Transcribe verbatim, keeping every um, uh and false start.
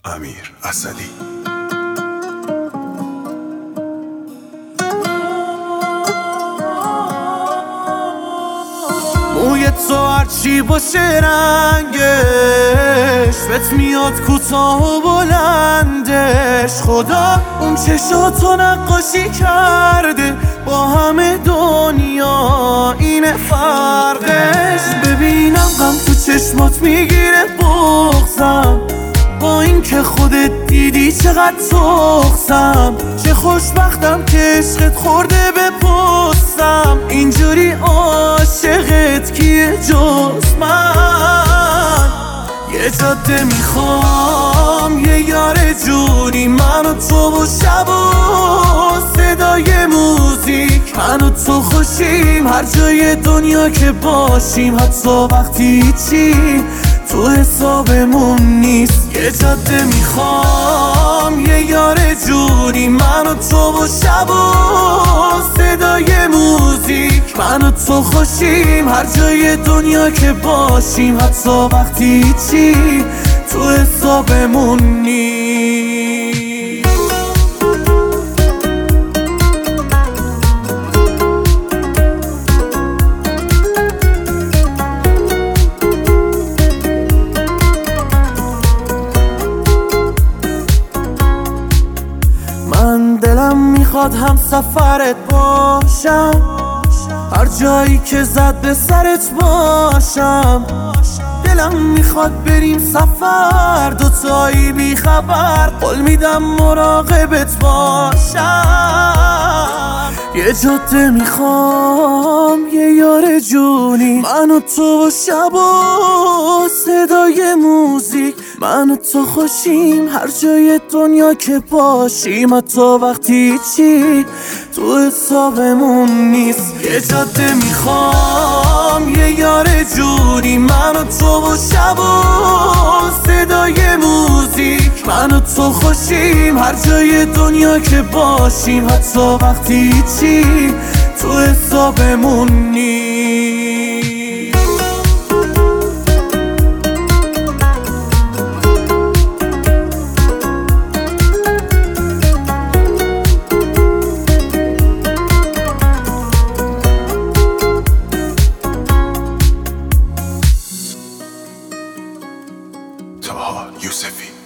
امیر اسدی. موی تو هرچی باشه رنگش بهت میاد کوتاه و بلندش. خدا اون چشاتو نقاشی کرده با همه دنیا، اینه فرقش. ببینم غم تو چشمات میگیره بغضم، با این که خودت دیدی چقدر تخصم. چه خوشبختم که عشقت خورده به پستم، اینجوری عاشقت کیه جز من؟ یه جاده میخوام، یه یار جونی، من و تو و شب و صدای موزیک. من و تو خوشیم هر جای دنیا که باشیم، حتی وقتی چی تو حسابمون نیست. یه جاده میخوام، یه یار جونی، من و تو و شب و صدای موزیک. من و تو خوشیم هر جای دنیا که باشیم، حتی وقتی چی تو حسابمون نیست. من دلم میخواد هم سفرت باشم، هر جایی که زد به سرت باشم. دلم میخواد بریم سفر دوتایی بی خبر، قول میدم مراقبت باشم. یه جاده میخوام، یه یار جونی، من و تو و شب و صدای موزیک. من و تو خوشیم هر جای دنیا که باشیم، حتی وقتی چی تو حسابمون نیست. یه جاده میخوام، یه یار جونی، من و تو و شب و صدای موزیک. من و تو خوشیم هر جای دنیا که باشیم، حتی وقتی چی تو حسابمون نیست. طاها یوسفی.